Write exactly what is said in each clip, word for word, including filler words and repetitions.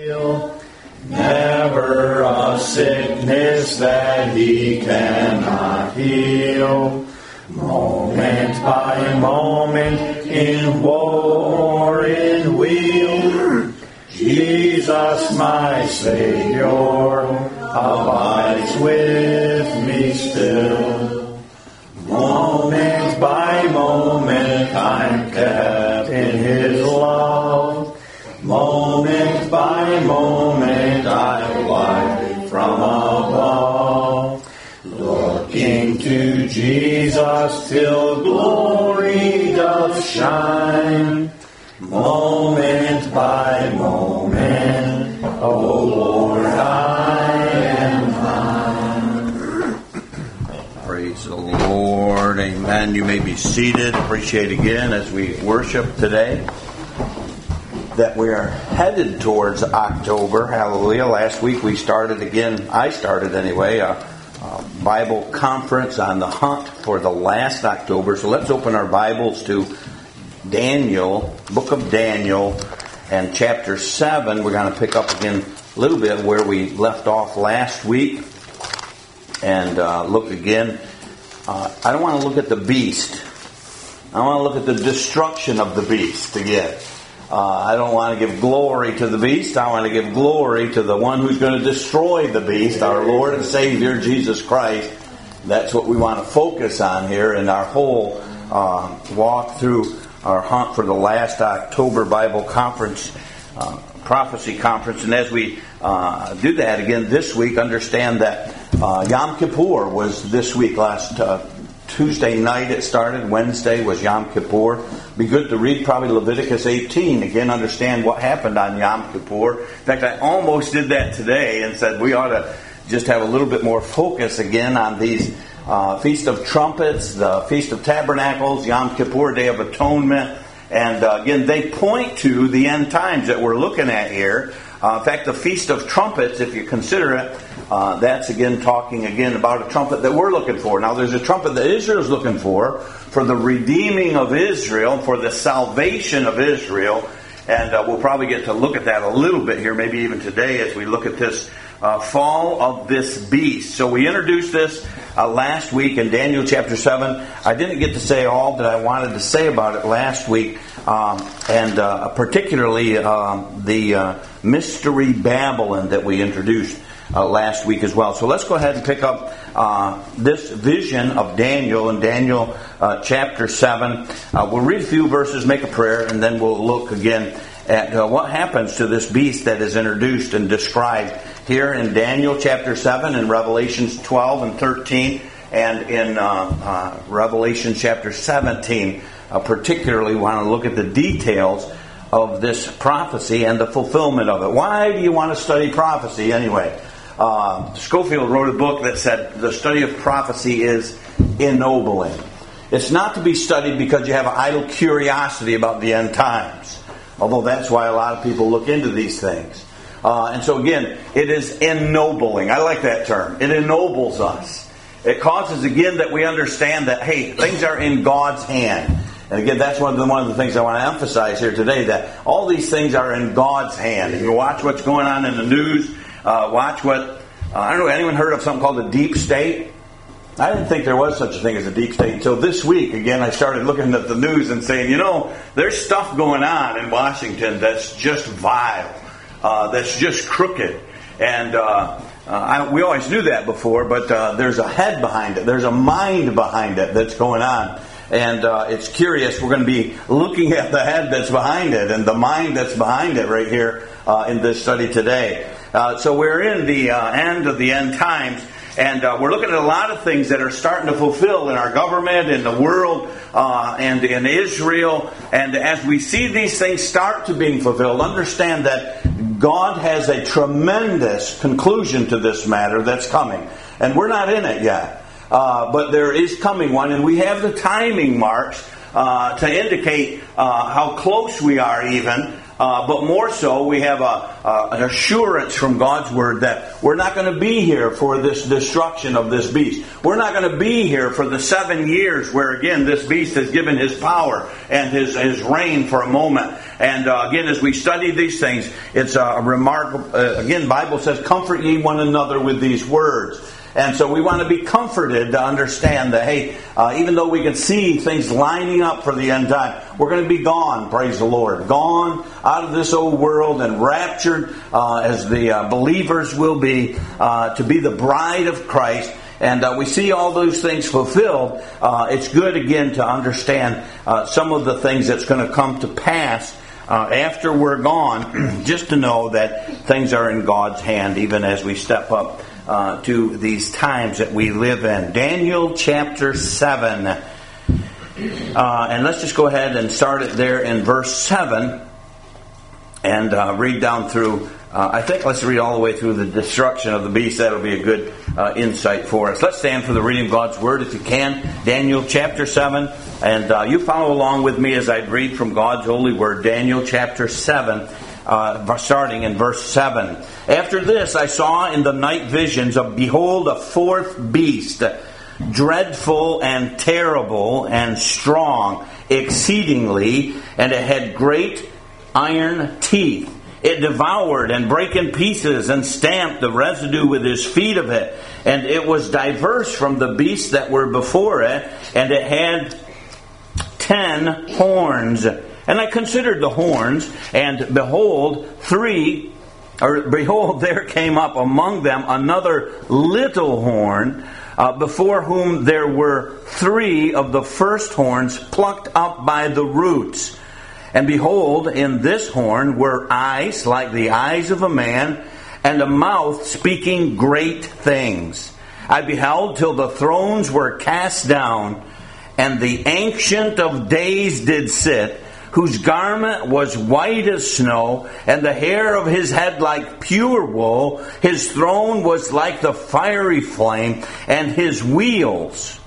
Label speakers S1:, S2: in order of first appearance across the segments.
S1: heal. Never a sickness that he cannot heal. Moment by moment, in war, in weal, Jesus, my Savior, abides with me still. Moment by moment, I'm kept in His love. Moment by moment, I'm light from above. Looking to Jesus till glory doth shine. Moment by moment, O Lord, I am thine.
S2: Praise the Lord. Amen. You may be seated. Appreciate again as we worship today that we are headed towards October. Hallelujah. Last week we started again, I started anyway, a, a Bible conference on the hunt for the last October. So let's open our Bibles to Daniel, book of Daniel, and chapter seven. We're going to pick up again a little bit where we left off last week and uh, look again. Uh, I don't want to look at the beast. I want to look at the destruction of the beast again. Uh, I don't want to give glory to the beast. I want to give glory to the one who's going to destroy the beast, our Lord and Savior, Jesus Christ. That's what we want to focus on here in our whole uh, walk through our hunt for the last October Bible Conference, uh, Prophecy Conference. And as we uh, do that again this week, understand that uh, Yom Kippur was this week, last uh, Tuesday night it started. Wednesday was Yom Kippur. Be good to read probably Leviticus eighteen. Again, understand what happened on Yom Kippur. In fact, I almost did that today and said we ought to just have a little bit more focus again on these uh, Feast of Trumpets, the Feast of Tabernacles, Yom Kippur, Day of Atonement. And uh, again, they point to the end times that we're looking at here. Uh, in fact, the Feast of Trumpets, if you consider it, uh, that's again talking again about a trumpet that we're looking for. Now, there's a trumpet that Israel's looking for, for the redeeming of Israel, for the salvation of Israel. And uh, we'll probably get to look at that a little bit here, maybe even today as we look at this uh, fall of this beast. So we introduced this uh, last week in Daniel chapter seven. I didn't get to say all that I wanted to say about it last week. Um, and uh, particularly um, the uh, Mystery Babylon that we introduced uh, last week as well. So let's go ahead and pick up uh, this vision of Daniel in Daniel uh, chapter seven. Uh, we'll read a few verses, make a prayer, and then we'll look again at uh, what happens to this beast that is introduced and described here in Daniel chapter seven, in Revelations twelve and thirteen, and in uh, uh, Revelation chapter seventeen. Uh, particularly want to look at the details of this prophecy and the fulfillment of it. Why do you want to study prophecy anyway? Uh, Scofield wrote a book that said the study of prophecy is ennobling. It's not to be studied because you have an idle curiosity about the end times, although that's why a lot of people look into these things. Uh, and so again, it is ennobling. I like that term. It ennobles us. It causes again that we understand that, hey, things are in God's hand. And again, that's one of the one of the things I want to emphasize here today, that all these things are in God's hand. If you watch what's going on in the news, uh, watch what, uh, I don't know, anyone heard of something called the deep state? I didn't think there was such a thing as a deep state until this week. Again, I started looking at the news and saying, you know, there's stuff going on in Washington that's just vile, uh, that's just crooked. And uh, uh, I, we always knew that before, but uh, there's a head behind it. There's a mind behind it that's going on. And uh, it's curious, we're going to be looking at the head that's behind it and the mind that's behind it right here uh, in this study today. Uh, so we're in the uh, end of the end times, and uh, we're looking at a lot of things that are starting to fulfill in our government, in the world, uh, and in Israel. And as we see these things start to being fulfilled, understand that God has a tremendous conclusion to this matter that's coming. And we're not in it yet. Uh, but there is coming one, and we have the timing marks uh, to indicate uh, how close we are even. Uh, but more so, we have a, a, an assurance from God's Word that we're not going to be here for this destruction of this beast. We're not going to be here for the seven years where, again, this beast has given his power and his, his reign for a moment. And uh, again, as we study these things, it's a remarkable, uh, again, Bible says, comfort ye one another with these words. And so we want to be comforted to understand that, hey, uh, even though we can see things lining up for the end time, we're going to be gone, praise the Lord. Gone out of this old world and raptured uh, as the uh, believers will be uh, to be the bride of Christ. And uh, we see all those things fulfilled. Uh, it's good, again, to understand uh, some of the things that's going to come to pass uh, after we're gone, just to know that things are in God's hand, even as we step up Uh, to these times that we live in. Daniel chapter seven. Uh, and let's just go ahead and start it there in verse seven and uh, read down through, uh, I think let's read all the way through the destruction of the beast. That'll be a good uh, insight for us. Let's stand for the reading of God's Word if you can. Daniel chapter seven. And uh, you follow along with me as I read from God's holy Word. Daniel chapter seven. Uh, starting in verse seven. After this I saw in the night visions of, behold, a fourth beast, dreadful and terrible and strong exceedingly, and it had great iron teeth. It devoured and brake in pieces and stamped the residue with his feet of it. And it was diverse from the beasts that were before it, and it had ten horns. And I considered the horns, and behold, three, or behold, there came up among them another little horn, uh, before whom there were three of the first horns plucked up by the roots. And behold, in this horn were eyes like the eyes of a man, and a mouth speaking great things. I beheld till the thrones were cast down, and the Ancient of Days did sit, whose garment was white as snow, and the hair of his head like pure wool. His throne was like the fiery flame, and his wheels.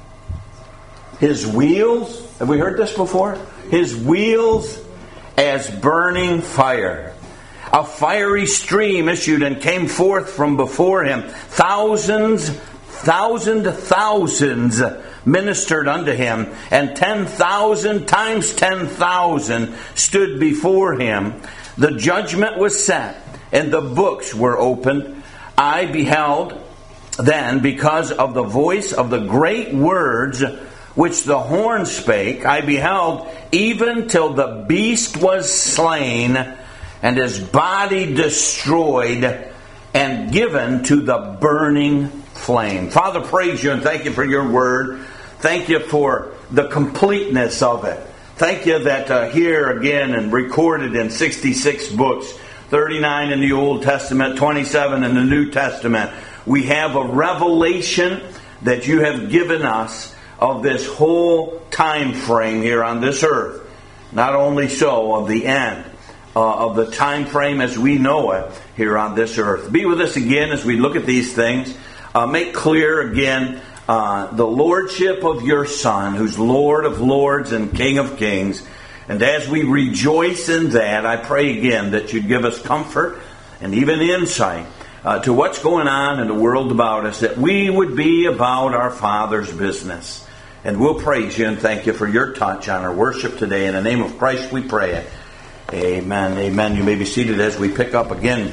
S2: His wheels? Have we heard this before? His wheels as burning fire. A fiery stream issued and came forth from before him. Thousands, thousand thousands ministered unto him, and ten thousand times ten thousand stood before him. The judgment was set, and the books were opened. I beheld then, because of the voice of the great words which the horn spake, I beheld even till the beast was slain, and his body destroyed, and given to the burning flame. Father, praise you and thank you for your word. Thank you for the completeness of it. Thank you that uh, here again and recorded in sixty-six books, thirty-nine in the Old Testament, twenty-seven in the New Testament, we have a revelation that you have given us of this whole time frame here on this earth. Not only so, of the end uh, of the time frame as we know it here on this earth. Be with us again as we look at these things. Uh, make clear again Uh, the lordship of your Son, who's Lord of lords and King of kings. And as we rejoice in that, I pray again that you'd give us comfort and even insight uh, to what's going on in the world about us, that we would be about our Father's business. And we'll praise you and thank you for your touch on our worship today. In the name of Christ we pray it. Amen. Amen. You may be seated as we pick up again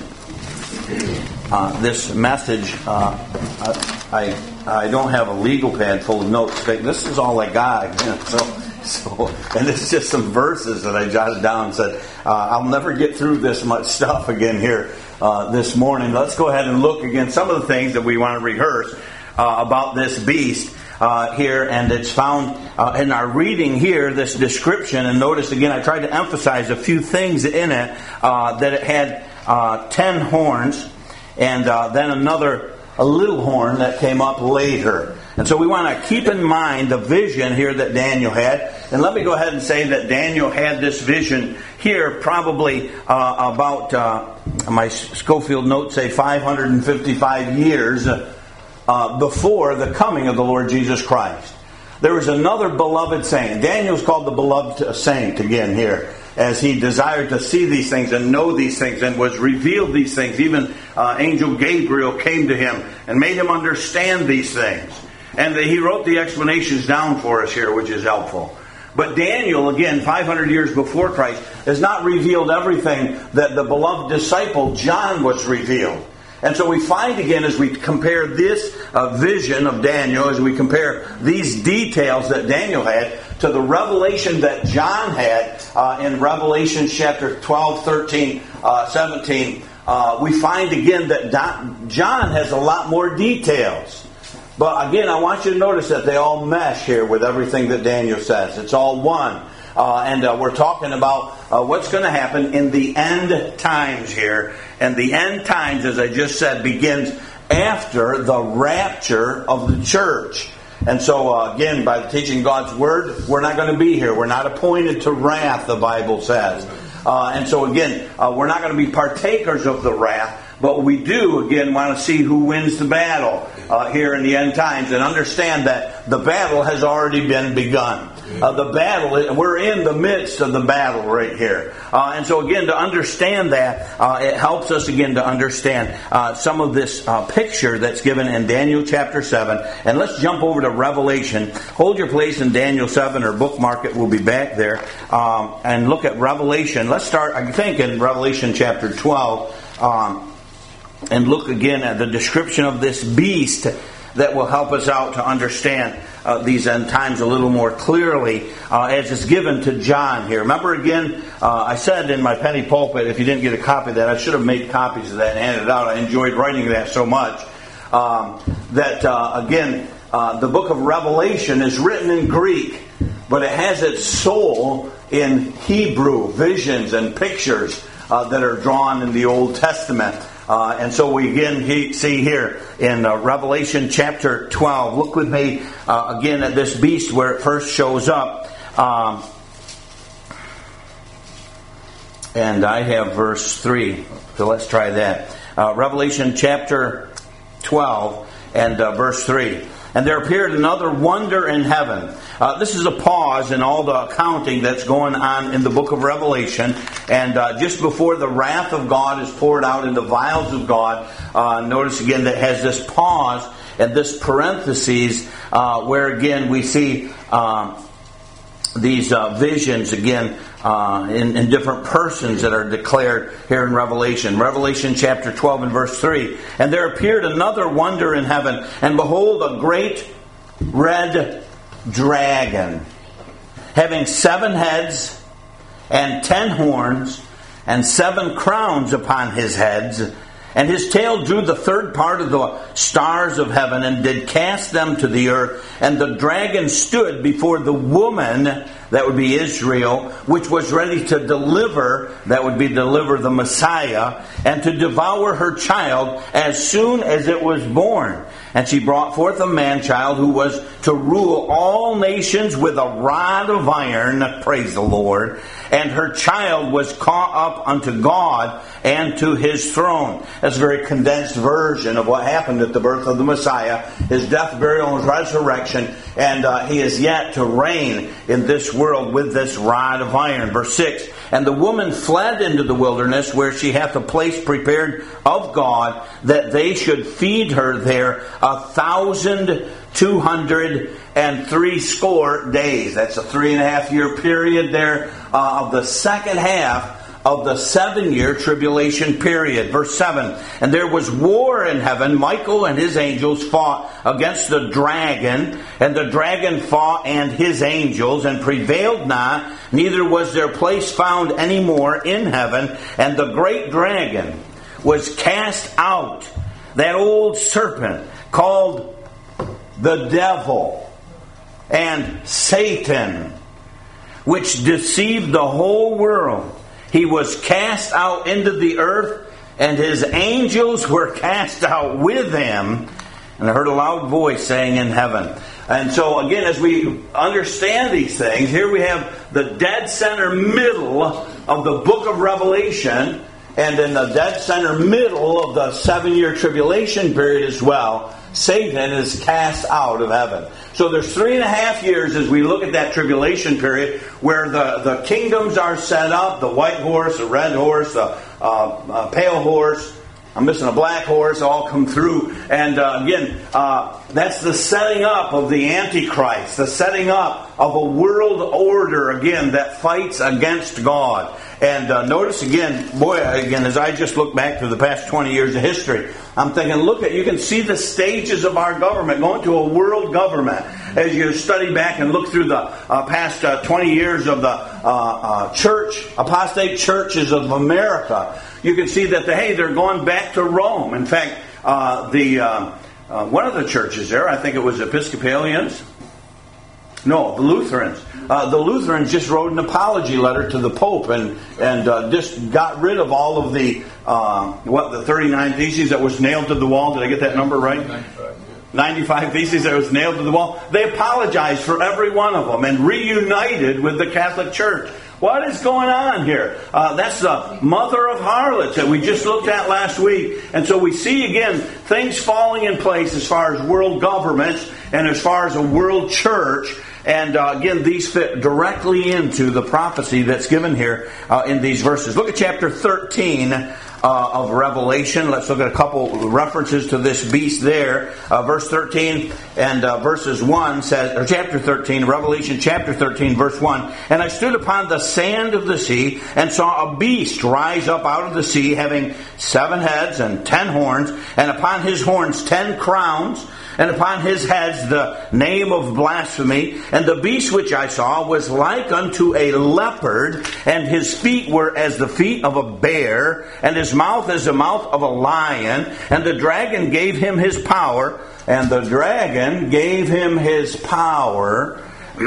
S2: uh, this message. Uh, I I don't have a legal pad full of notes. This is all I got. You know, so, so, and it's just some verses that I jotted down and said, uh, I'll never get through this much stuff again here uh, this morning. Let's go ahead and look again some of the things that we want to rehearse uh, about this beast uh, here. And it's found uh, in our reading here, this description. And notice again, I tried to emphasize a few things in it, uh, that it had uh, ten horns, and uh, then another a little horn that came up later. And so we want to keep in mind the vision here that Daniel had. And let me go ahead and say that Daniel had this vision here probably uh, about, uh, my Schofield notes say five hundred fifty-five years uh, before the coming of the Lord Jesus Christ. There was another beloved saint. Daniel's called the beloved saint again here, as he desired to see these things and know these things and was revealed these things. Even uh, Angel Gabriel came to him and made him understand these things. And he wrote the explanations down for us here, which is helpful. But Daniel, again, five hundred years before Christ, has not revealed everything that the beloved disciple John was revealed. And so we find again, as we compare this uh, vision of Daniel, as we compare these details that Daniel had to the revelation that John had uh, in Revelation chapter twelve, thirteen, uh, seventeen, uh, we find again that Don, John has a lot more details. But again, I want you to notice that they all mesh here with everything that Daniel says. It's all one. Uh, and uh, we're talking about uh, what's going to happen in the end times here. And the end times, as I just said, begins after the rapture of the church. And so, uh, again, by teaching God's Word, we're not going to be here. We're not appointed to wrath, the Bible says. Uh, and so, again, uh, we're not going to be partakers of the wrath. But we do, again, want to see who wins the battle uh, here in the end times and understand that the battle has already been begun. Uh, the battle, we're in the midst of the battle right here. Uh, and so again, to understand that, uh, it helps us again to understand uh, some of this uh, picture that's given in Daniel chapter seven. And let's jump over to Revelation. Hold your place in Daniel seven or bookmark it. We'll be back there. Um, and look at Revelation. Let's start, I think, in Revelation chapter twelve. Um, and look again at the description of this beast that will help us out to understand uh, these end times a little more clearly uh, as it's given to John here. Remember again, uh, I said in my penny pulpit, if you didn't get a copy of that, I should have made copies of that and handed it out. I enjoyed writing that so much. Um, that, uh, again, uh, the book of Revelation is written in Greek, but it has its soul in Hebrew, visions and pictures uh, that are drawn in the Old Testament. Uh, and so we again he, see here in uh, Revelation chapter twelve. Look with me uh, again at this beast where it first shows up. Um, and I have verse three. So let's try that. Uh, Revelation chapter twelve and uh, verse three. And there appeared another wonder in heaven. Uh, this is a pause in all the accounting that's going on in the book of Revelation. And uh, just before the wrath of God is poured out in the vials of God, uh, notice again that has this pause and this parentheses uh, where again we see um, these uh, visions again uh, in, in different persons that are declared here in Revelation. Revelation chapter twelve and verse three. And there appeared another wonder in heaven, and behold, a great red dragon, having seven heads and ten horns, and seven crowns upon his heads. And his tail drew the third part of the stars of heaven, and did cast them to the earth. And the dragon stood before the woman, that would be Israel, which was ready to deliver, that would be deliver the Messiah, and to devour her child as soon as it was born. And she brought forth a man-child who was to rule all nations with a rod of iron, praise the Lord. And her child was caught up unto God and to his throne. That's a very condensed version of what happened at the birth of the Messiah, his death, burial, and resurrection. And uh, he is yet to reign in this world with this rod of iron. Verse six. And the woman fled into the wilderness, where she hath a place prepared of God, that they should feed her there a thousand two hundred and three score days. That's a three and a half year period there uh, of the second half of the seven-year tribulation period. Verse seven. And there was war in heaven. Michael and his angels fought against the dragon. And the dragon fought and his angels, and prevailed not. Neither was their place found any more in heaven. And the great dragon was cast out, that old serpent called the devil and Satan, which deceived the whole world. He was cast out into the earth, and his angels were cast out with him. And I heard a loud voice saying in heaven. And so again, as we understand these things, here we have the dead center middle of the book of Revelation, and in the dead center middle of the seven-year tribulation period as well, Satan is cast out of heaven. So there's three and a half years as we look at that tribulation period where the, the kingdoms are set up, the white horse, the red horse, the uh, uh, pale horse, I'm missing a black horse, all come through. And uh, again, uh, that's the setting up of the Antichrist, the setting up of a world order, again, that fights against God. And uh, notice again, boy, again, as I just look back to the past twenty years of history, I'm thinking, look at, you can see the stages of our government going to a world government. As you study back and look through the uh, past uh, twenty years of the uh, uh, church, apostate churches of America, you can see that, the, hey, they're going back to Rome. In fact, uh, the uh, uh, one of the churches there, I think it was Episcopalians, no, the Lutherans. Uh, the Lutherans just wrote an apology letter to the Pope and and uh, just got rid of all of the uh, what the thirty-nine theses that was nailed to the wall. Did I get that number right? ninety-five, yeah. ninety-five theses that was nailed to the wall. They apologized for every one of them and reunited with the Catholic Church. What is going on here? Uh, that's the mother of harlots that we just looked at last week. And so we see, again, things falling in place as far as world governments and as far as a world church. And uh, again, these fit directly into the prophecy that's given here uh, in these verses. Look at chapter thirteen uh, of Revelation. Let's look at a couple references to this beast there. Uh, verse thirteen and uh, verses one says, or chapter thirteen, Revelation chapter thirteen, verse one. And I stood upon the sand of the sea and saw a beast rise up out of the sea, having seven heads and ten horns, and upon his horns ten crowns, and upon his heads the name of blasphemy. And the beast which I saw was like unto a leopard, and his feet were as the feet of a bear, and his mouth as the mouth of a lion. And the dragon gave him his power, and the dragon gave him his power,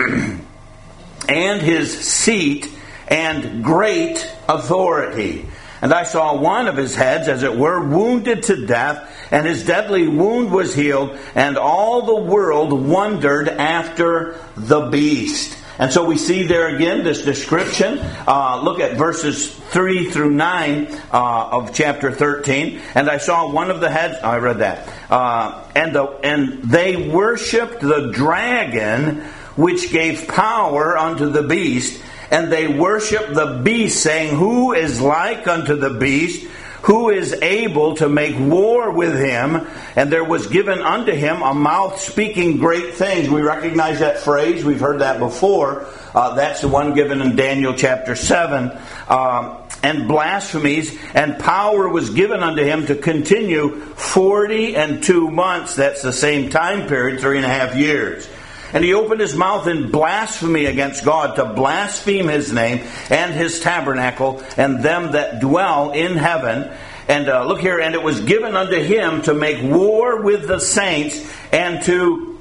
S2: and his seat, and great authority. And I saw one of his heads, as it were, wounded to death, and his deadly wound was healed, and all the world wondered after the beast. And so we see there again this description. Uh, look at verses three through nine uh, of chapter thirteen. And I saw one of the heads. Oh, I read that. Uh, and the and they worshipped the dragon, which gave power unto the beast. And they worship the beast, saying, Who is like unto the beast? Who is able to make war with him? And there was given unto him a mouth speaking great things. We recognize that phrase. We've heard that before. Uh, that's the one given in Daniel chapter seven. Um, and blasphemies, and power was given unto him to continue forty and two months. That's the same time period, three and a half years. And he opened his mouth in blasphemy against God, to blaspheme his name and his tabernacle and them that dwell in heaven. And uh, look here, and it was given unto him to make war with the saints and to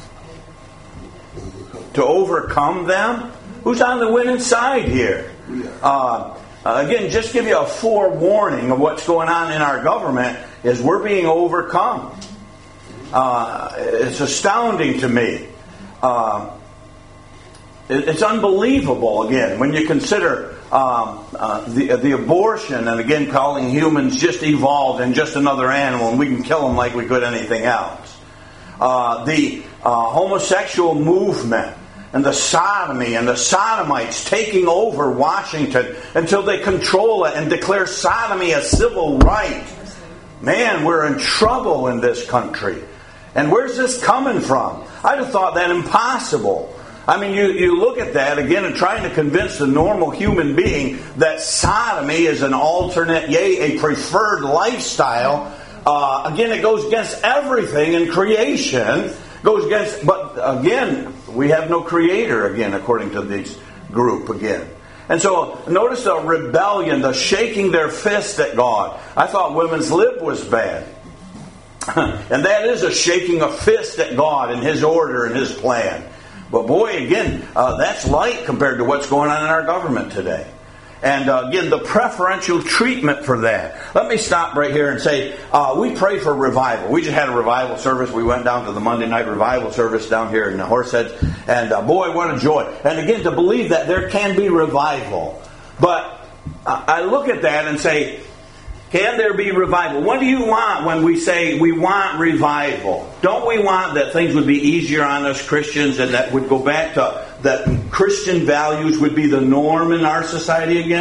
S2: to overcome them. Who's on the winning side here? Uh, again, just give you a forewarning of what's going on in our government is we're being overcome. Uh, it's astounding to me. Uh, it's unbelievable, again, when you consider um, uh, the, the abortion, and again calling humans just evolved and just another animal, and we can kill them like we could anything else. Uh, the uh, homosexual movement and the sodomy and the sodomites taking over Washington until they control it and declare sodomy a civil right. Man, we're in trouble in this country. And where's this coming from? I'd have thought that impossible. I mean, you, you look at that again and trying to convince the normal human being that sodomy is an alternate, yea, a preferred lifestyle. Uh, again, it goes against everything in creation. Goes against, but again, we have no creator again, according to this group again. And so notice the rebellion, the shaking their fist at God. I thought women's lib was bad. And that is a shaking a fist at God and His order and His plan. But boy, again, uh, that's light compared to what's going on in our government today. And uh, again, the preferential treatment for that. Let me stop right here and say, uh, we pray for revival. We just had a revival service. We went down to the Monday night revival service down here in the Horseheads. And uh, boy, what a joy. And again, to believe that there can be revival. But uh, I look at that and say, can there be revival? What do you want when we say we want revival? Don't we want that things would be easier on us Christians and that would go back to that Christian values would be the norm in our society again?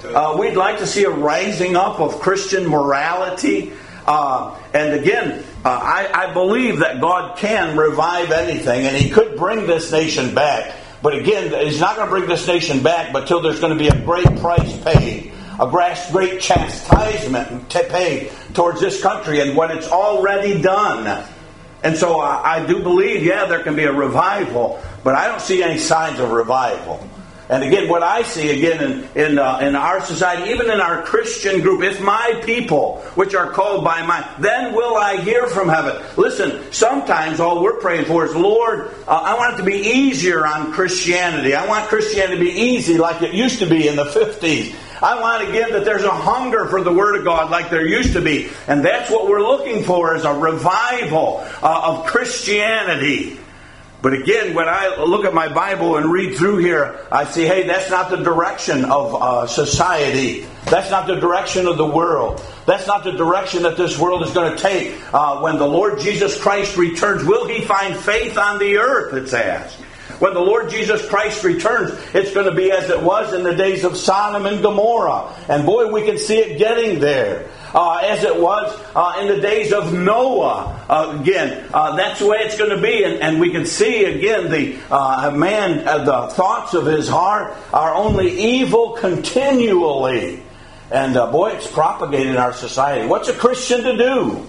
S2: Uh, we'd like to see a rising up of Christian morality. Uh, and again, uh, I, I believe that God can revive anything, and He could bring this nation back. But again, He's not going to bring this nation back but till there's going to be a great price paid, a great chastisement paid towards this country, and when it's already done. And so I, I do believe, yeah, there can be a revival, but I don't see any signs of revival. And again, what I see again in in, uh, in our society, even in our Christian group, if my people, which are called by mine, then will I hear from heaven. Listen, sometimes all we're praying for is, Lord, uh, I want it to be easier on Christianity. I want Christianity to be easy like it used to be in the fifties. I want again that there's a hunger for the Word of God like there used to be. And that's what we're looking for, is a revival uh, of Christianity. But again, when I look at my Bible and read through here, I see, hey, that's not the direction of uh, society. That's not the direction of the world. That's not the direction that this world is going to take. Uh, when the Lord Jesus Christ returns, will He find faith on the earth, it's asked. When the Lord Jesus Christ returns, it's going to be as it was in the days of Sodom and Gomorrah. And boy, we can see it getting there. Uh, as it was uh, in the days of Noah. Uh, again, uh, that's the way it's going to be. And, and we can see, again, the uh, man, uh, the thoughts of his heart are only evil continually. And uh, boy, it's propagated in our society. What's a Christian to do?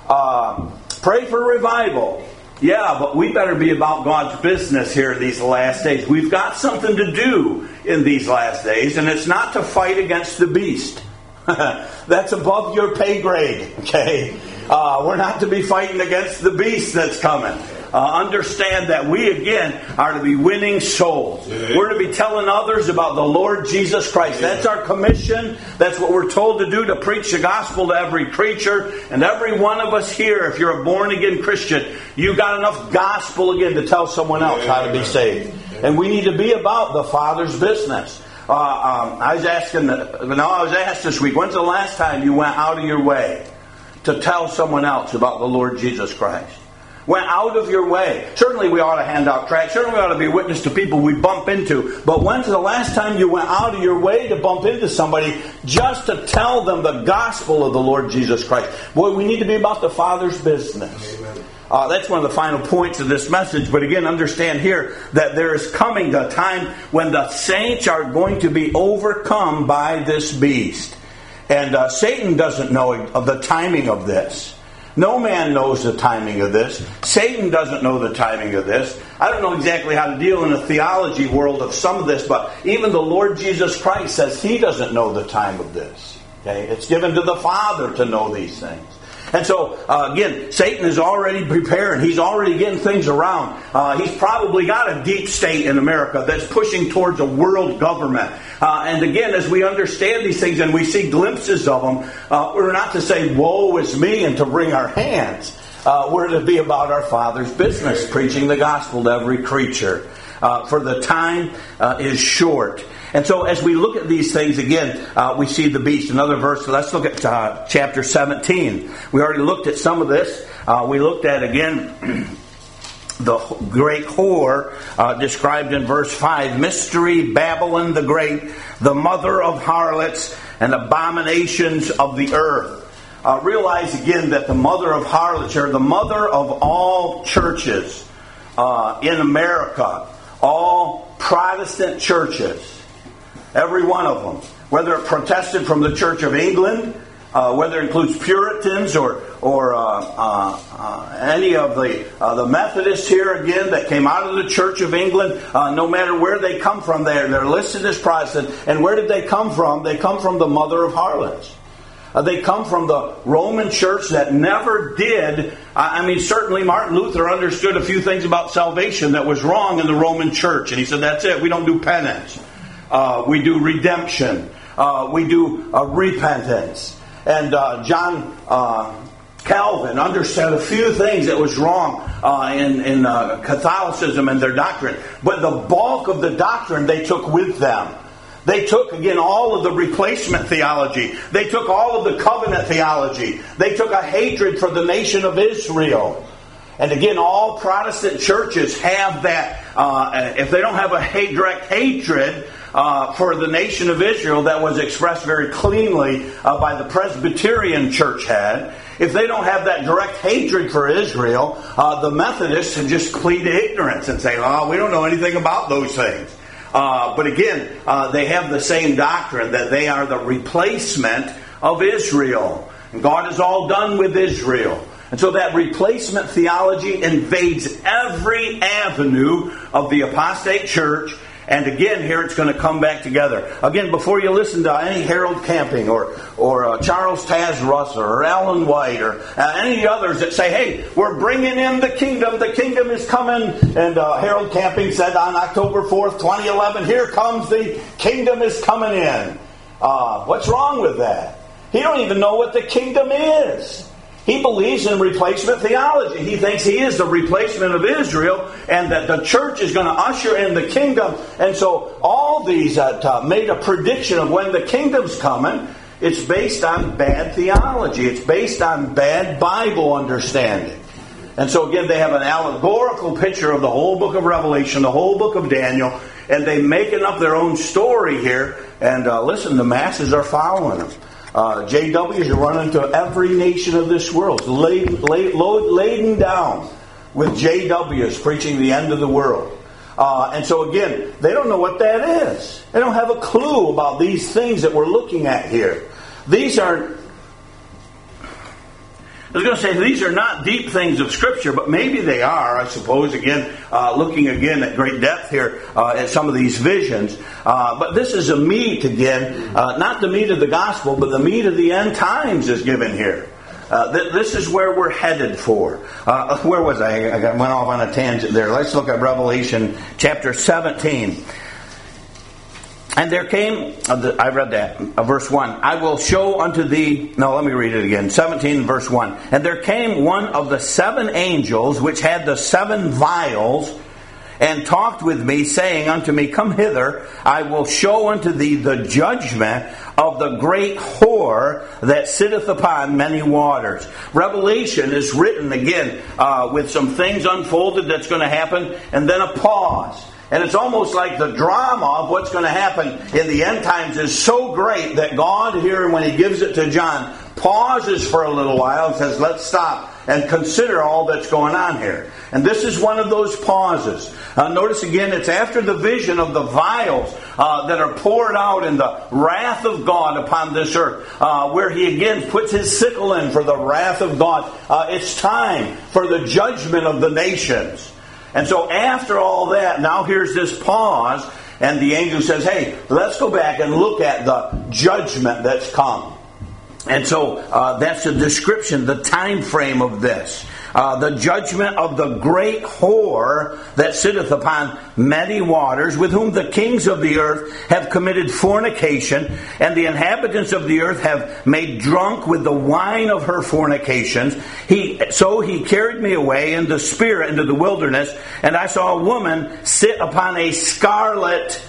S2: Uh, pray for revival. Yeah, but we better be about God's business here in these last days. We've got something to do in these last days, and it's not to fight against the beast. That's above your pay grade, okay? Uh, we're not to be fighting against the beast that's coming. Uh, understand that we, again, are to be winning souls. We're to be telling others about the Lord Jesus Christ. That's our commission. That's what we're told to do, to preach the gospel to every creature. And every one of us here, if you're a born-again Christian, you've got enough gospel, again, to tell someone else how to be saved. And we need to be about the Father's business. Uh, um, I was asking, no, I was asked this week, when's the last time you went out of your way to tell someone else about the Lord Jesus Christ? Went out of your way. Certainly we ought to hand out tracts. Certainly we ought to be a witness to people we bump into. But when's the last time you went out of your way to bump into somebody just to tell them the gospel of the Lord Jesus Christ? Boy, we need to be about the Father's business. Amen. Uh, that's one of the final points of this message. But again, understand here that there is coming a time when the saints are going to be overcome by this beast. And uh, Satan doesn't know of the timing of this. No man knows the timing of this. Satan doesn't know the timing of this. I don't know exactly how to deal in the theology world of some of this, but even the Lord Jesus Christ says He doesn't know the time of this. Okay, it's given to the Father to know these things. And so, uh, again, Satan is already preparing. He's already getting things around. Uh, he's probably got a deep state in America that's pushing towards a world government. Uh, and again, as we understand these things and we see glimpses of them, uh, we're not to say, woe is me, and to wring our hands. Uh, we're to be about our Father's business, preaching the gospel to every creature. Uh, for the time uh, is short. And so as we look at these things again, uh, we see the beast. Another verse, let's look at uh, chapter seventeen. We already looked at some of this. Uh, we looked at, again, the great whore uh, described in verse five. Mystery, Babylon the Great, the mother of harlots and abominations of the earth. Uh, realize again that the mother of harlots, or the mother of all churches uh, in America, all Protestant churches, every one of them, whether it protested from the Church of England, uh, whether it includes Puritans or or uh, uh, uh, any of the uh, the Methodists here again that came out of the Church of England, uh, no matter where they come from, they're they're listed as Protestant. And where did they come from? They come from the mother of harlots. Uh, they come from the Roman Church that never did. I mean, certainly Martin Luther understood a few things about salvation that was wrong in the Roman Church, and he said, "That's it. We don't do penance. Uh, we do redemption. Uh, we do uh, repentance." And uh, John uh, Calvin understood a few things that was wrong uh, in, in uh, Catholicism and their doctrine. But the bulk of the doctrine they took with them. They took, again, all of the replacement theology. They took all of the covenant theology. They took a hatred for the nation of Israel. And again, all Protestant churches have that. Uh, if they don't have a hate, direct hatred, uh, for the nation of Israel that was expressed very cleanly uh, by the Presbyterian church head. If they don't have that direct hatred for Israel, uh, the Methodists can just plead ignorance and say, oh, we don't know anything about those things. Uh, but again, uh, they have the same doctrine that they are the replacement of Israel. And God is all done with Israel. And so that replacement theology invades every avenue of the apostate church. And again, here it's going to come back together. Again, before you listen to any Harold Camping or or uh, Charles Taz Russell or Ellen White or uh, any others that say, hey, we're bringing in the kingdom. The kingdom is coming. And uh, Harold Camping said on October fourth, twenty eleven, here comes the kingdom is coming in. Uh, what's wrong with that? He don't even know what the kingdom is. He believes in replacement theology. He thinks he is the replacement of Israel and that the church is going to usher in the kingdom. And so all these that uh, made a prediction of when the kingdom's coming, it's based on bad theology. It's based on bad Bible understanding. And so again, they have an allegorical picture of the whole book of Revelation, the whole book of Daniel, and they making up their own story here. And uh, listen, the masses are following them. Uh, J Ws are running to every nation of this world, laden, laden, laden down with J Ws preaching the end of the world. Uh, and so again, they don't know what that is. They don't have a clue about these things that we're looking at here. These are, I was going to say, these are not deep things of Scripture, but maybe they are, I suppose, again, uh, looking again at great depth here uh, at some of these visions. Uh, but this is a meat, again, uh, not the meat of the gospel, but the meat of the end times is given here. Uh, th- this is where we're headed for. Uh, where was I? I went off on a tangent there. Let's look at Revelation chapter seventeen. And there came, I read that, verse one, I will show unto thee, no, let me read it again, seventeen verse one. And there came one of the seven angels, which had the seven vials, and talked with me, saying unto me, come hither, I will show unto thee the judgment of the great whore that sitteth upon many waters. Revelation is written, again, uh, with some things unfolded that's going to happen, and then a pause. And it's almost like the drama of what's going to happen in the end times is so great that God here, when He gives it to John, pauses for a little while and says, let's stop and consider all that's going on here. And this is one of those pauses. Uh, notice again, it's after the vision of the vials uh, that are poured out in the wrath of God upon this earth, uh, where He again puts His sickle in for the wrath of God. Uh, it's time for the judgment of the nations. And so after all that, now here's this pause, and the angel says, hey, let's go back and look at the judgment that's come. And so uh, that's the description, the time frame of this. Uh, the judgment of the great whore that sitteth upon many waters, with whom the kings of the earth have committed fornication, and the inhabitants of the earth have made drunk with the wine of her fornications. He, so he carried me away in the spirit into the wilderness, and I saw a woman sit upon a scarlet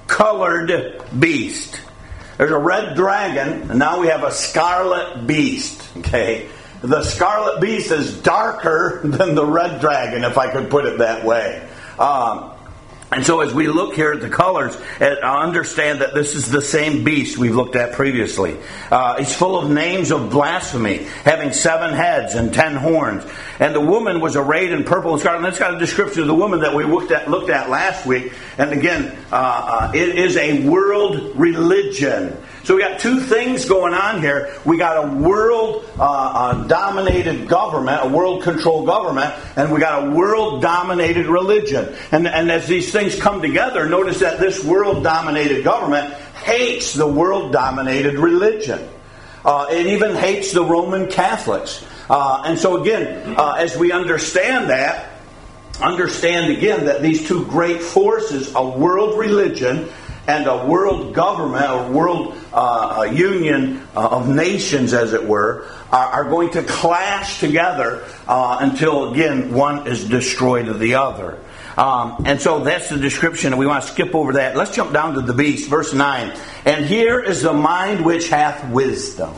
S2: colored beast. There's a red dragon, and now we have a scarlet beast. Okay? The scarlet beast is darker than the red dragon, if I could put it that way. Um, and so as we look here at the colors, I understand that this is the same beast we've looked at previously. Uh, he's full of names of blasphemy, having seven heads and ten horns. And the woman was arrayed in purple and scarlet. And that's got a description of the woman that we looked at, looked at last week. And again, uh, uh, it is a world religion. So we got two things going on here. We got a world-dominated uh, government, a world-controlled government, and we got a world-dominated religion. And, and as these things come together, notice that this world-dominated government hates the world-dominated religion. Uh, it even hates the Roman Catholics. Uh, and so again, uh, as we understand that, understand again that these two great forces, a world religion and a world government, a world uh, a union uh, of nations, as it were, are, are going to clash together uh, until, again, one is destroyed of the other. Um, and so that's the description, and we want to skip over that. Let's jump down to the beast, verse nine. And here is the mind which hath wisdom.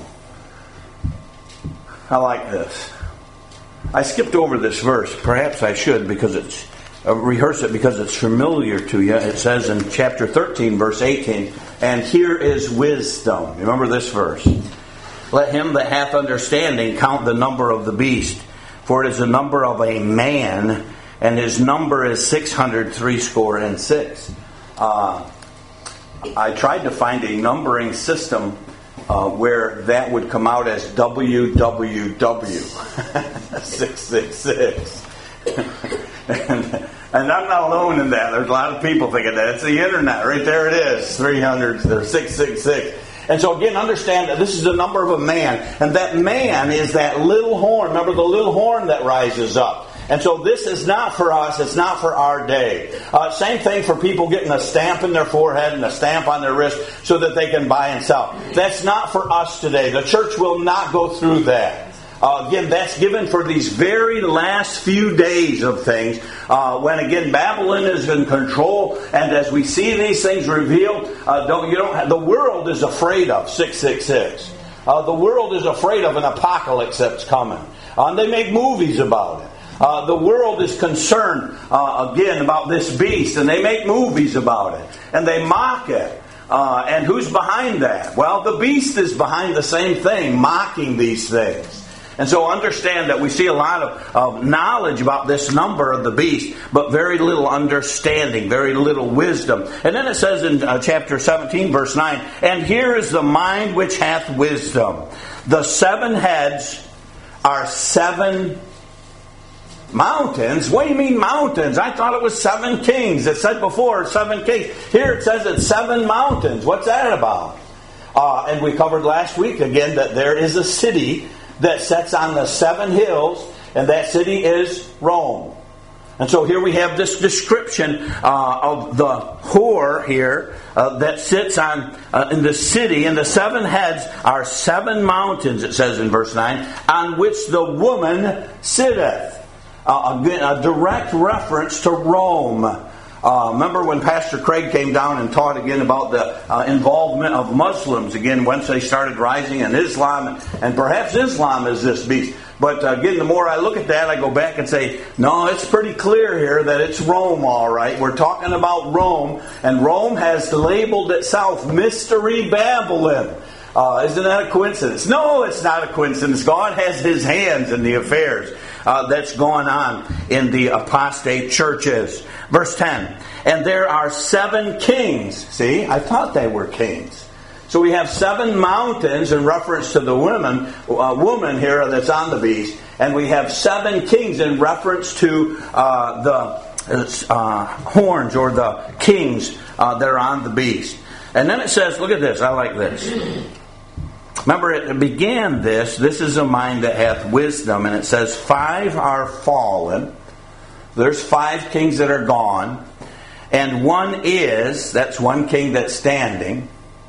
S2: I like this. I skipped over this verse. Perhaps I should, because it's uh, rehearse it because it's familiar to you. It says in chapter thirteen, verse eighteen, and here is wisdom. Remember this verse. Let him that hath understanding count the number of the beast, for it is the number of a man, and his number is six hundred threescore and six. Uh, I tried to find a numbering system uh, where that would come out as W W W six six six. and, and I'm not alone in that. There's a lot of people thinking that. It's the internet. Right there it is. three hundred, or six six six. And so again, understand that this is the number of a man. And that man is that little horn. Remember the little horn that rises up. And so this is not for us. It's not for our day. Uh, same thing for people getting a stamp in their forehead and a stamp on their wrist so that they can buy and sell. That's not for us today. The church will not go through that. Uh, again, that's given for these very last few days of things. Uh, when again Babylon is in control, and as we see these things revealed, uh, don't you don't have, the world is afraid of six six six. Uh, the world is afraid of an apocalypse that's coming, uh, and they make movies about it. Uh, the world is concerned uh, again about this beast, and they make movies about it, and they mock it. Uh, and who's behind that? Well, the beast is behind the same thing, mocking these things. And so understand that we see a lot of, of knowledge about this number of the beast, but very little understanding, very little wisdom. And then it says in uh, chapter seventeen, verse nine, and here is the mind which hath wisdom. The seven heads are seven mountains. What do you mean mountains? I thought it was seven kings. It said before seven kings. Here it says it's seven mountains. What's that about? Uh, and we covered last week again that there is a city that sits on the seven hills, and that city is Rome. And so here we have this description uh, of the whore here uh, that sits on uh, in the city, and the seven heads are seven mountains, it says in verse nine, on which the woman sitteth. Uh, again, a direct reference to Rome. Uh, remember when Pastor Craig came down and taught again about the uh, involvement of Muslims again once they started rising in Islam, and perhaps Islam is this beast. But uh, again, the more I look at that, I go back and say, no, it's pretty clear here that it's Rome, all right. We're talking about Rome, and Rome has labeled itself Mystery Babylon. Uh, isn't that a coincidence? No, it's not a coincidence. God has His hands in the affairs uh, that's going on in the apostate churches. Verse ten, and there are seven kings. See, I thought they were kings. So we have seven mountains in reference to the woman, uh, woman here that's on the beast. And we have seven kings in reference to uh, the uh, horns or the kings uh, that are on the beast. And then it says, look at this, I like this. Remember, it began this, this is a mind that hath wisdom, and it says, five are fallen. There's five kings that are gone. And one is, that's one king that's standing.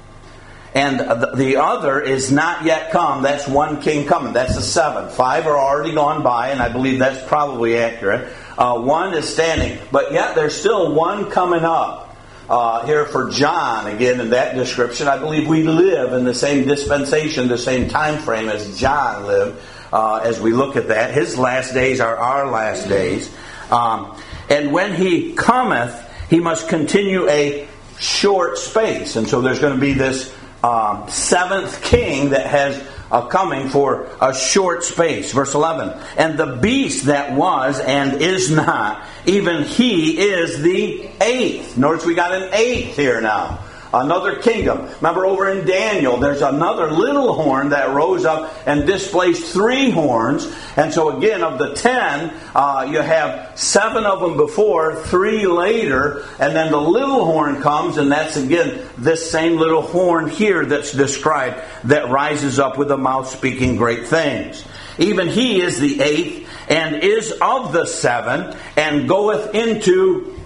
S2: And the other is not yet come. That's one king coming. That's the seven. Five are already gone by, and I believe that's probably accurate. Uh, one is standing. But yet there's still one coming up. Uh, here for John, again, in that description, I believe we live in the same dispensation, the same time frame as John lived, uh, as we look at that. His last days are our last days. Um, and when he cometh, he must continue a short space. And so there's going to be this um, seventh king that has a coming for a short space. Verse eleven, and the beast that was and is not, even he is the eighth. Notice we got an eighth here now. Another kingdom. Remember over in Daniel, there's another little horn that rose up and displaced three horns. And so again, of the ten, uh, you have seven of them before, three later, and then the little horn comes, and that's again this same little horn here that's described that rises up with a mouth speaking great things. Even he is the eighth, and is of the seven, and goeth into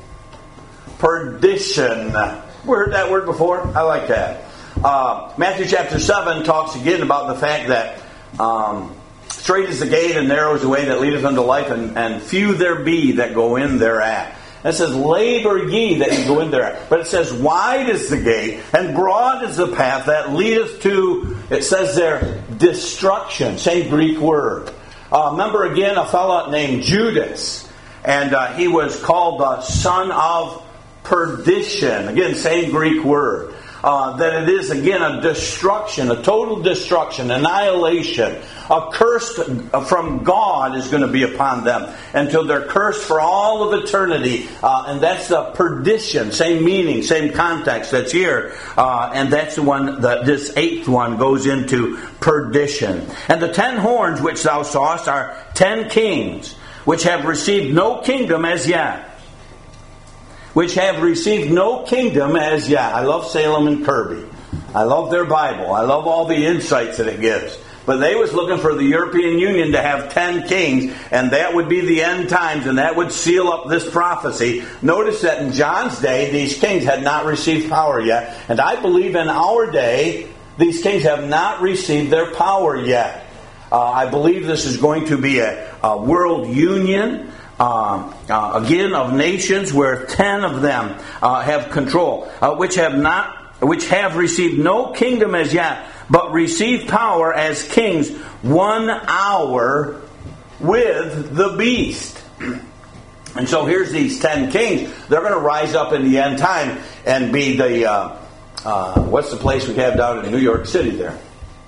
S2: perdition. We heard that word before? I like that. Uh, Matthew chapter seven talks again about the fact that um, straight is the gate and narrow is the way that leadeth unto life, and, and few there be that go in thereat. And it says, labor ye that ye go in thereat. But it says, wide is the gate and broad is the path that leadeth to, it says there, destruction. Same Greek word. Uh, remember again a fellow named Judas. and uh, he was called the son of perdition. Again, same Greek word. Uh, that it is, again, a destruction, a total destruction, annihilation. A curse from God is going to be upon them until they're cursed for all of eternity. Uh, and that's the perdition. Same meaning, same context that's here. Uh, and that's the one, that this eighth one goes into perdition. And the ten horns which thou sawest are ten kings, which have received no kingdom as yet. Which have received no kingdom as yet. I love Salem and Kirby. I love their Bible. I love all the insights that it gives. But they was looking for the European Union to have ten kings, and that would be the end times, and that would seal up this prophecy. Notice that in John's day, these kings had not received power yet. And I believe in our day, these kings have not received their power yet. Uh, I believe this is going to be a, a world union. Uh, uh, again, of nations where ten of them uh, have control, uh, which have not, which have received no kingdom as yet, but receive power as kings one hour with the beast. And so here's these ten kings. They're going to rise up in the end time and be the uh, uh, what's the place we have down in New York City there?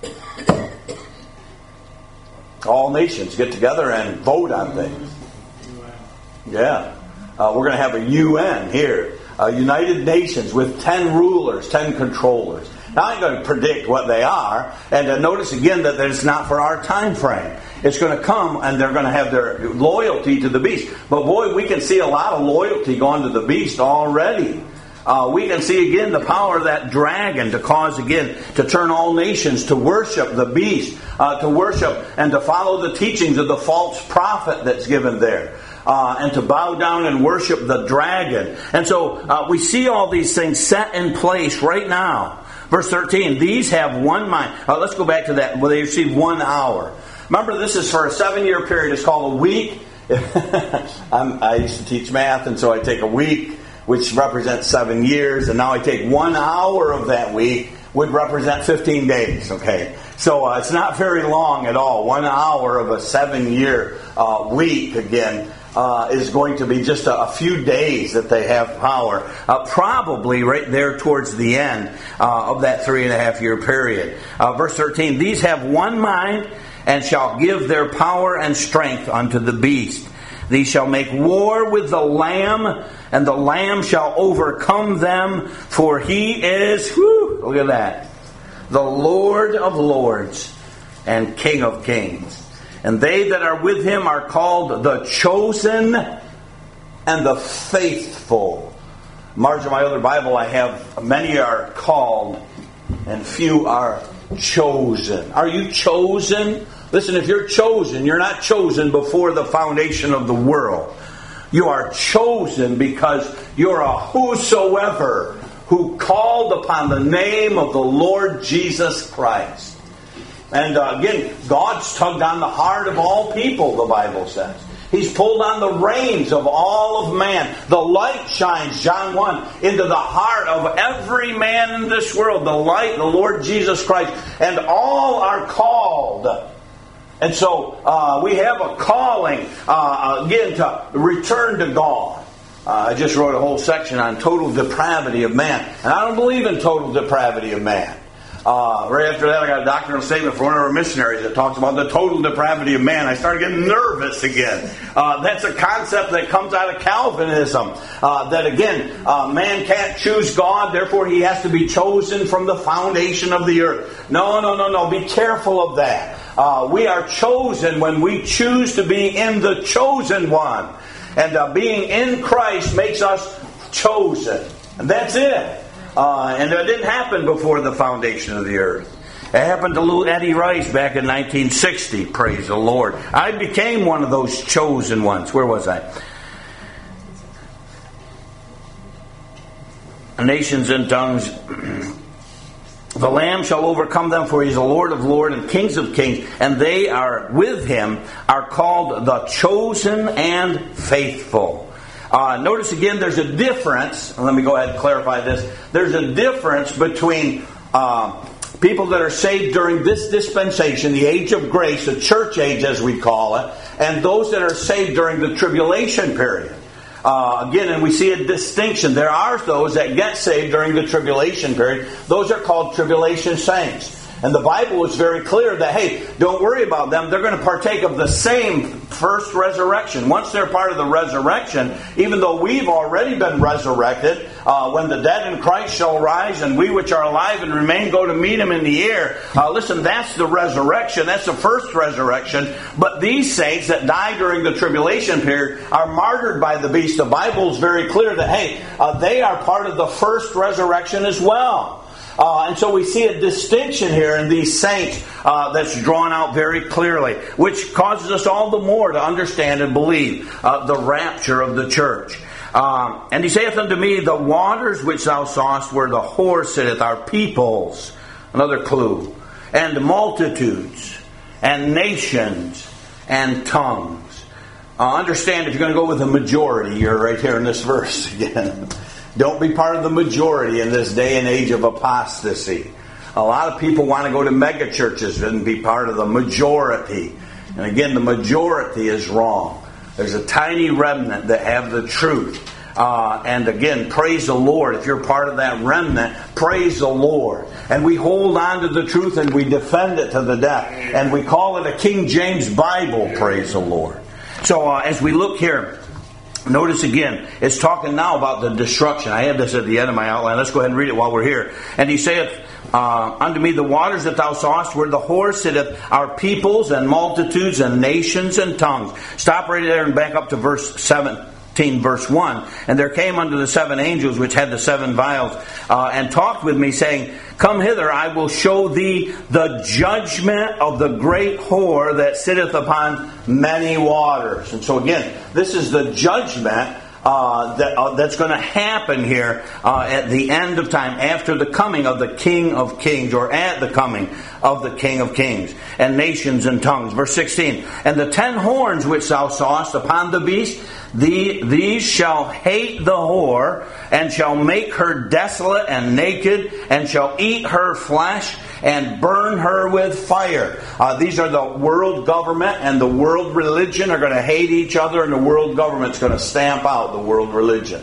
S2: All nations get together and vote on things. Yeah. Uh, we're going to have a U N here. Uh, United Nations with ten rulers, ten controllers. Now, I'm going to predict what they are. And uh, notice again that it's not for our time frame. It's going to come and they're going to have their loyalty to the beast. But boy, we can see a lot of loyalty going to the beast already. Uh, we can see again the power of that dragon to cause again to turn all nations to worship the beast. Uh, to worship and to follow the teachings of the false prophet that's given there. Uh, and to bow down and worship the dragon. And so uh, we see all these things set in place right now. Verse thirteen, these have one mind. Uh, let's go back to that, where they receive one hour. Remember, this is for a seven-year period. It's called a week. I'm, I used to teach math, and so I take a week, which represents seven years, and now I take one hour of that week, would represent fifteen days, okay? So uh, it's not very long at all. One hour of a seven-year uh, week, again, uh, is going to be just a, a few days that they have power. Uh, probably right there towards the end uh, of that three and a half year period. Uh, verse thirteen, these have one mind and shall give their power and strength unto the beast. These shall make war with the Lamb, and the Lamb shall overcome them, for he is, whew, look at that, the Lord of lords and King of kings. And they that are with him are called the chosen and the faithful. Margin of my other Bible I have, many are called and few are chosen. Are you chosen? Listen, if you're chosen, you're not chosen before the foundation of the world. You are chosen because you're a whosoever who called upon the name of the Lord Jesus Christ. And uh, again, God's tugged on the heart of all people, the Bible says. He's pulled on the reins of all of man. The light shines, John one, into the heart of every man in this world. The light, the Lord Jesus Christ. And all are called. And so uh, we have a calling, uh, again, to return to God. Uh, I just wrote a whole section on total depravity of man. And I don't believe in total depravity of man. Uh, right after that, I got a doctrinal statement from one of our missionaries that talks about the total depravity of man. I started getting nervous again. Uh, that's a concept that comes out of Calvinism. Uh, that again, uh, man can't choose God, therefore he has to be chosen from the foundation of the earth. No, no, no, no. Be careful of that. Uh, we are chosen when we choose to be in the chosen one. And uh, being in Christ makes us chosen. And that's it. Uh, and it didn't happen before the foundation of the earth. It happened to little Eddie Rice back in nineteen sixty, praise the Lord. I became one of those chosen ones. Where was I? Nations and tongues. The Lamb shall overcome them, for he is the Lord of lords and kings of kings. And they are with him are called the chosen and faithful. Uh, notice again, there's a difference. Let me go ahead and clarify this. There's a difference between uh, people that are saved during this dispensation, the age of grace, the church age as we call it, and those that are saved during the tribulation period. Uh, again, and we see a distinction. There are those that get saved during the tribulation period. Those are called tribulation saints. And the Bible is very clear that, hey, don't worry about them. They're going to partake of the same first resurrection. Once they're part of the resurrection, even though we've already been resurrected, uh, when the dead in Christ shall rise, and we which are alive and remain go to meet Him in the air. Uh, listen, that's the resurrection. That's the first resurrection. But these saints that die during the tribulation period are martyred by the beast. The Bible is very clear that, hey, uh, they are part of the first resurrection as well. Uh, and so we see a distinction here in these saints uh, that's drawn out very clearly, which causes us all the more to understand and believe uh, the rapture of the church. Um, and He saith unto me, the waters which thou sawest where the whore sitteth are peoples, another clue, and multitudes, and nations, and tongues. Uh, understand, if you're going to go with the majority, you're right here in this verse again. Don't be part of the majority in this day and age of apostasy. A lot of people want to go to mega churches and be part of the majority. And again, the majority is wrong. There's a tiny remnant that have the truth. Uh, and again, praise the Lord. If you're part of that remnant, praise the Lord. And we hold on to the truth and we defend it to the death. And we call it a King James Bible, praise the Lord. So uh, as we look here, notice again, it's talking now about the destruction. I have this at the end of my outline. Let's go ahead and read it while we're here. And He saith uh, unto me, the waters that thou sawest where the whore sitteth are peoples and multitudes and nations and tongues. Stop right there and back up to verse seventeen, verse one. And there came unto the seven angels which had the seven vials uh, and talked with me, saying, Come hither, I will show thee the judgment of the great whore that sitteth upon many waters. And so again, this is the judgment uh, that uh, that's going to happen here uh, at the end of time, after the coming of the King of Kings, or at the coming of the King of Kings, and nations and tongues. Verse sixteen, And the ten horns which thou sawest upon the beast, the, these shall hate the whore, and shall make her desolate and naked, and shall eat her flesh, and burn her with fire. Uh, these are the world government and the world religion are going to hate each other, and the world government's going to stamp out the world religion.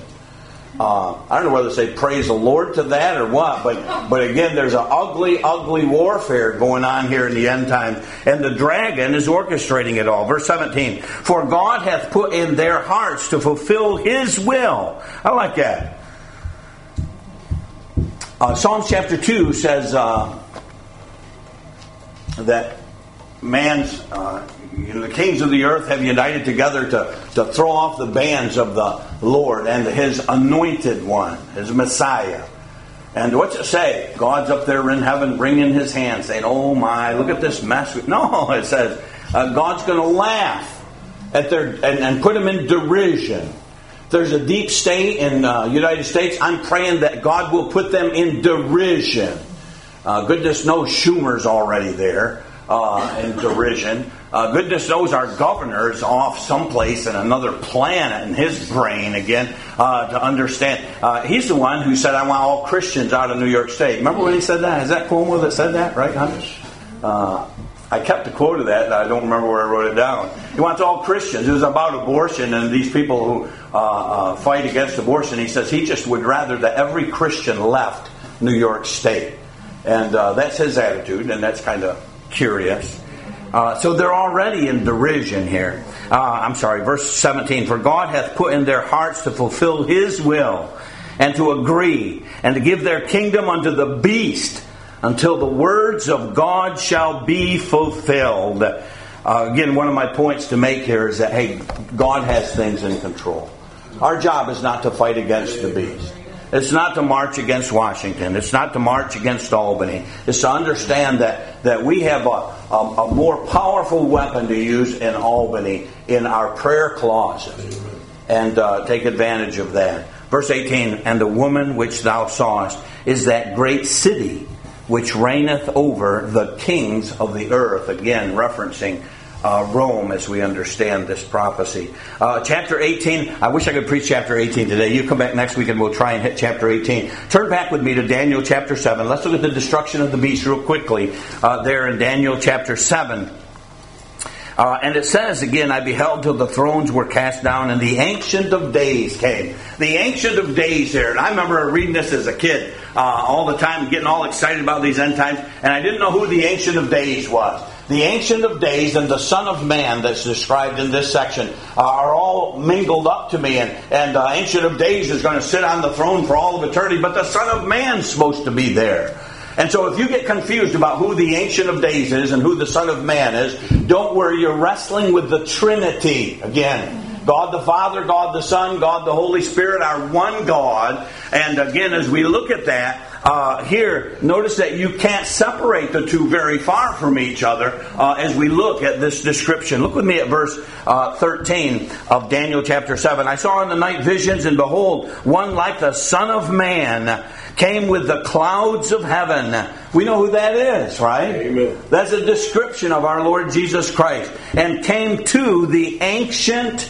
S2: Uh, I don't know whether to say praise the Lord to that or what, but but again, there's an ugly, ugly warfare going on here in the end times, and the dragon is orchestrating it all. Verse seventeen, For God hath put in their hearts to fulfill His will. I like that. Uh, Psalms chapter two says uh, that man's, uh, you know, the kings of the earth have united together to, to throw off the bands of the Lord and His anointed one, His Messiah. And what's it say? God's up there in heaven wringing His hands, saying, oh my, look at this mess. No, it says uh, God's going to laugh at their and, and put them in derision. There's a deep state in the uh, United States. I'm praying that God will put them in derision. Uh, goodness knows Schumer's already there uh, in derision. Uh, goodness knows our governor's off someplace in another planet in his brain again uh, to understand. Uh, he's the one who said, I want all Christians out of New York State. Remember when he said that? Is that Cuomo that said that? Right, huh? Uh, I kept a quote of that. I don't remember where I wrote it down. He wants all Christians. It was about abortion and these people who uh, uh, fight against abortion. He says he just would rather that every Christian left New York State. And uh, that's his attitude, and that's kind of curious. Uh, so they're already in derision here. Uh, I'm sorry, verse seventeen. For God hath put in their hearts to fulfill His will, and to agree, and to give their kingdom unto the beast, until the words of God shall be fulfilled. Uh, again, one of my points to make here is that, hey, God has things in control. Our job is not to fight against the beast. It's not to march against Washington. It's not to march against Albany. It's to understand that, that we have a, a, a more powerful weapon to use in Albany in our prayer closet. And uh, take advantage of that. Verse eighteen, And the woman which thou sawest is that great city which reigneth over the kings of the earth. Again, referencing uh, Rome as we understand this prophecy. Uh, chapter eighteen, I wish I could preach chapter eighteen today. You come back next week and we'll try and hit chapter eighteen. Turn back with me to Daniel chapter seven. Let's look at the destruction of the beast real quickly uh, there in Daniel chapter seven. Uh, and it says again, I beheld till the thrones were cast down and the Ancient of Days came. The Ancient of Days there. And I remember reading this as a kid uh, all the time, getting all excited about these end times. And I didn't know who the Ancient of Days was. The Ancient of Days and the Son of Man that's described in this section uh, are all mingled up to me. And, and uh, Ancient of Days is going to sit on the throne for all of eternity. But the Son of Man's supposed to be there. And so if you get confused about who the Ancient of Days is and who the Son of Man is, don't worry, you're wrestling with the Trinity. Again, God the Father, God the Son, God the Holy Spirit are one God. And again, as we look at that, uh, here, notice that you can't separate the two very far from each other uh, as we look at this description. Look with me at verse uh, thirteen of Daniel chapter seven. I saw in the night visions, and behold, one like the Son of Man came with the clouds of heaven. We know who that is, right?
S1: Amen.
S2: That's a description of our Lord Jesus Christ. And came to the Ancient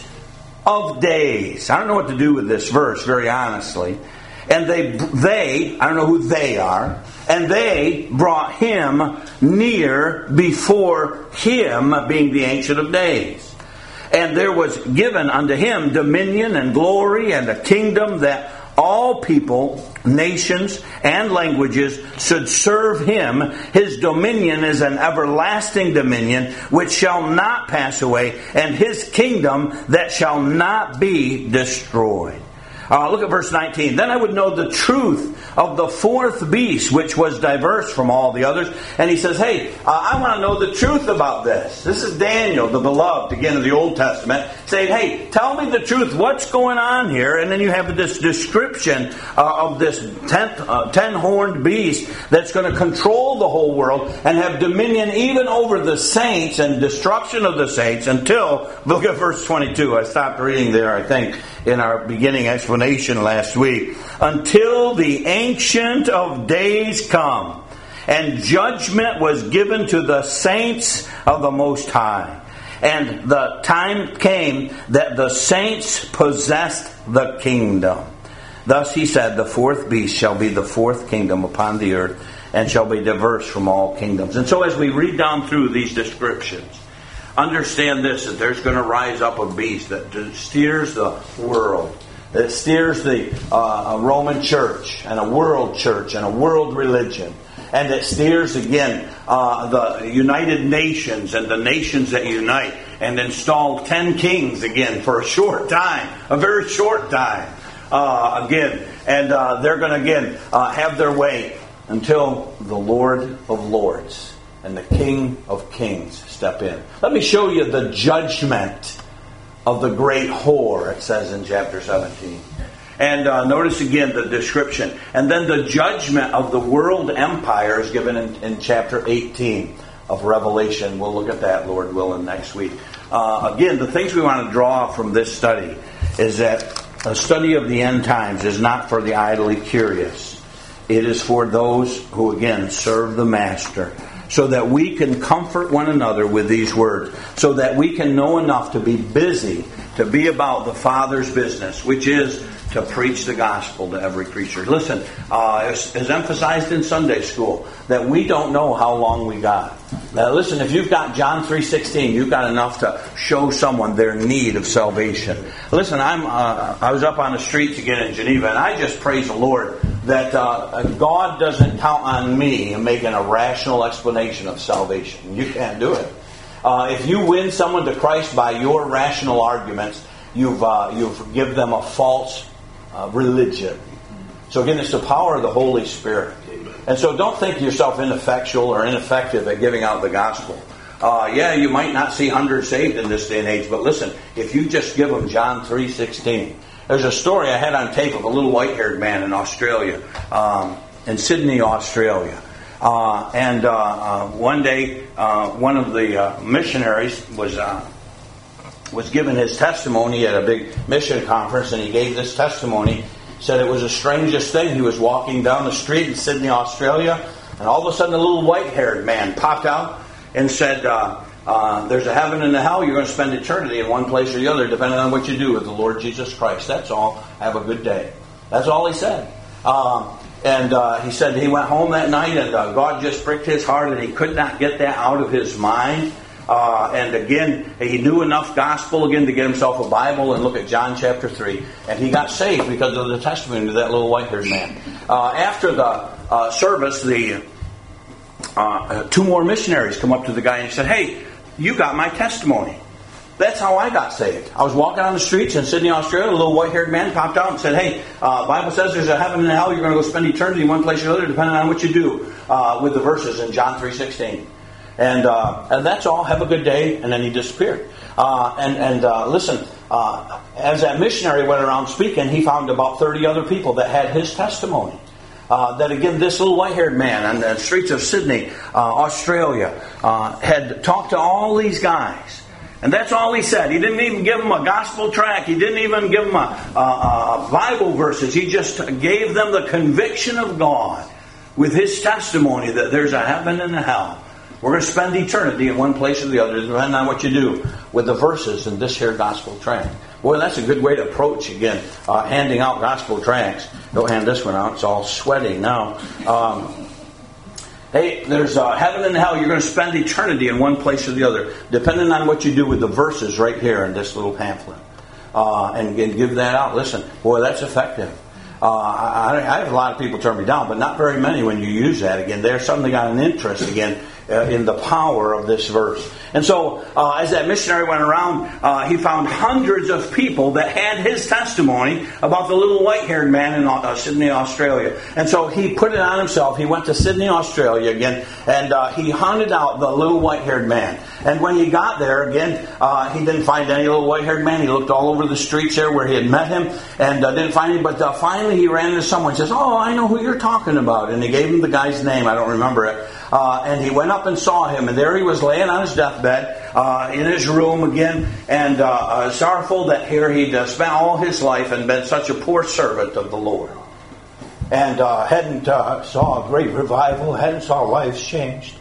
S2: of Days. I don't know what to do with this verse, very honestly. And they, they, I don't know who they are, and they brought him near before him, being the Ancient of Days. And there was given unto him dominion and glory and a kingdom that all people, nations, and languages should serve him. His dominion is an everlasting dominion which shall not pass away, and his kingdom that shall not be destroyed. Uh, look at verse nineteen. Then I would know the truth of the fourth beast, which was diverse from all the others. And he says, hey, uh, I want to know the truth about this. This is Daniel, the beloved, again, of the Old Testament, saying, hey, tell me the truth. What's going on here? And then you have this description uh, of this ten, uh, ten-horned beast that's going to control the whole world and have dominion even over the saints and destruction of the saints until, look at verse twenty-two. I stopped reading there, I think, in our beginning explanation last week. Until the Ancient of Days come, and judgment was given to the saints of the Most High. And the time came that the saints possessed the kingdom. Thus he said, the fourth beast shall be the fourth kingdom upon the earth, and shall be diverse from all kingdoms. And so as we read down through these descriptions, understand this, that there's going to rise up a beast that steers the world. That steers the uh, Roman church and a world church and a world religion. And that steers, again, uh, the United Nations and the nations that unite. And install ten kings, again, for a short time. A very short time. Uh, again. And uh, they're going to, again, uh, have their way until the Lord of Lords and the King of Kings step in. Let me show you the judgment of the great whore, it says in chapter seventeen. And uh, notice again the description. And then the judgment of the world empire is given in, in chapter eighteen of Revelation. We'll look at that, Lord willing, next week. Uh, again, the things we want to draw from this study is that a study of the end times is not for the idly curious. It is for those who, again, serve the Master, so that we can comfort one another with these words, so that we can know enough to be busy, to be about the Father's business, which is to preach the gospel to every creature. Listen, uh, as, as emphasized in Sunday school, that we don't know how long we got. Now listen, if you've got John three sixteen, you've got enough to show someone their need of salvation. Listen, I'm uh, I was up on the streets again in Geneva, and I just praise the Lord that uh, God doesn't count on me in making a rational explanation of salvation. You can't do it. Uh, if you win someone to Christ by your rational arguments, you've uh, you've given them a false uh, religion. So again, it's the power of the Holy Spirit. And so don't think yourself ineffectual or ineffective at giving out the gospel. Uh, yeah, you might not see hundreds saved in this day and age, but listen, if you just give them John three sixteen. There's a story I had on tape of a little white-haired man in Australia, um, in Sydney, Australia. Uh, and uh, uh, one day, uh, one of the uh, missionaries was uh, was given his testimony at a big mission conference, and he gave this testimony. Said it was the strangest thing. He was walking down the street in Sydney, Australia, and all of a sudden a little white-haired man popped out and said, uh, Uh, there's a heaven and a hell. You're going to spend eternity in one place or the other, depending on what you do with the Lord Jesus Christ. That's all. Have a good day. That's all he said. Um, and uh, he said he went home that night, and uh, God just pricked his heart, and he could not get that out of his mind. Uh, and again, he knew enough gospel again to get himself a Bible and look at John chapter three. And he got saved because of the testimony of that little white-haired man. Uh, after the uh, service, the uh, two more missionaries come up to the guy and said, "Hey, you got my testimony." That's how I got saved. I was walking on the streets in Sydney, Australia. A little white-haired man popped out and said, "Hey, uh, Bible says there's a heaven and a hell. You're going to go spend eternity in one place or the other, depending on what you do," uh, with the verses in John three sixteen. And uh, and that's all. Have a good day. And then he disappeared. Uh, and and uh, listen, uh, as that missionary went around speaking, he found about thirty other people that had his testimony. Uh, that again, this little white-haired man on the streets of Sydney, uh, Australia, uh, had talked to all these guys. And that's all he said. He didn't even give them a gospel tract. He didn't even give them a, a, a Bible verses. He just gave them the conviction of God with his testimony that there's a heaven and a hell. We're going to spend eternity in one place or the other, depending on what you do with the verses in this here gospel tract. Boy, that's a good way to approach, again, uh, handing out gospel tracts. Don't hand this one out. It's all sweaty now. Um, hey, there's uh, heaven and hell. You're going to spend eternity in one place or the other, depending on what you do with the verses right here in this little pamphlet. Uh, and, and give that out. Listen, boy, that's effective. Uh, I, I have a lot of people turn me down, but not very many when you use that again. They're suddenly got an interest again uh, in the power of this verse. And so, uh, as that missionary went around, uh, he found hundreds of people that had his testimony about the little white-haired man in uh, Sydney, Australia. And so he put it on himself. He went to Sydney, Australia again, and uh, he hunted out the little white-haired man. And when he got there, again, uh, he didn't find any little white-haired man. He looked all over the streets there where he had met him, and uh, didn't find him. But uh, finally he ran into someone and says, "Oh, I know who you're talking about." And he gave him the guy's name. I don't remember it. Uh, and he went up and saw him, and there he was laying on his deathbed uh, in his room again, and uh, uh, sorrowful that here he'd uh, spent all his life and been such a poor servant of the Lord. And uh, hadn't uh, saw a great revival, hadn't saw lives changed.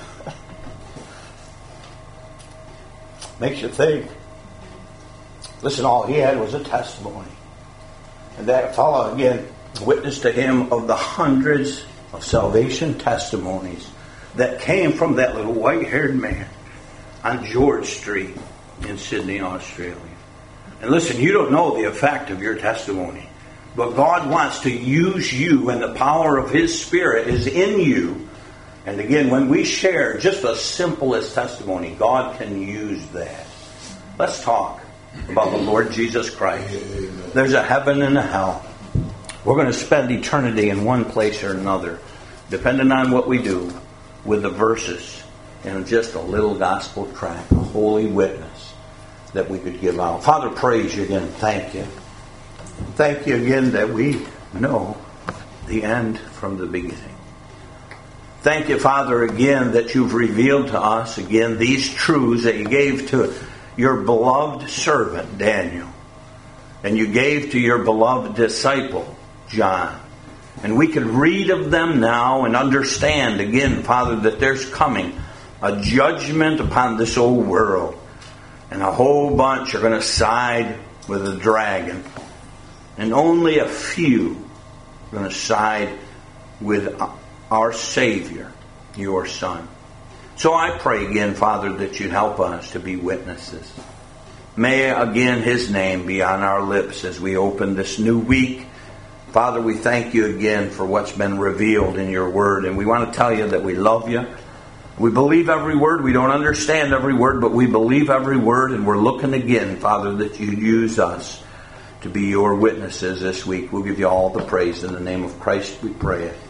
S2: Makes you think. Listen, all he had was a testimony. And that fellow, again, witnessed to him of the hundreds of salvation testimonies that came from that little white-haired man on George Street in Sydney, Australia. And listen, you don't know the effect of your testimony, but God wants to use you, and the power of His Spirit is in you. And again, when we share just the simplest testimony, God can use that. Let's talk about the Lord Jesus Christ. There's a heaven and a hell. We're going to spend eternity in one place or another, depending on what we do with the verses and just a little gospel tract, a holy witness that we could give out. Father, praise you again. Thank you. Thank you again that we know the end from the beginning. Thank you, Father, again that you've revealed to us, again, these truths that you gave to your beloved servant, Daniel. And you gave to your beloved disciple, John. And we can read of them now and understand, again, Father, that there's coming a judgment upon this old world. And a whole bunch are going to side with the dragon. And only a few are going to side with our Savior, your Son. So I pray again, Father, that you'd help us to be witnesses. May again His name be on our lips as we open this new week. Father, we thank you again for what's been revealed in your word. And we want to tell you that we love you. We believe every word. We don't understand every word, but we believe every word. And we're looking again, Father, that you use us to be your witnesses this week. We'll give you all the praise. In the name of Christ we pray it.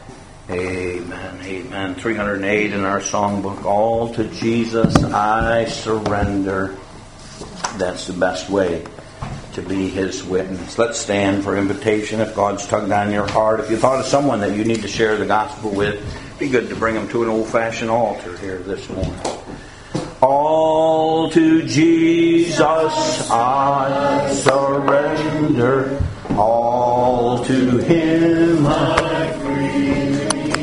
S2: Amen. Amen. three hundred eight in our songbook. All to Jesus I surrender. That's the best way to be His witness. Let's stand for invitation if God's tugged on your heart. If you thought of someone that you need to share the gospel with, it'd be good to bring them to an old-fashioned altar here this morning. All to Jesus I surrender. All to Him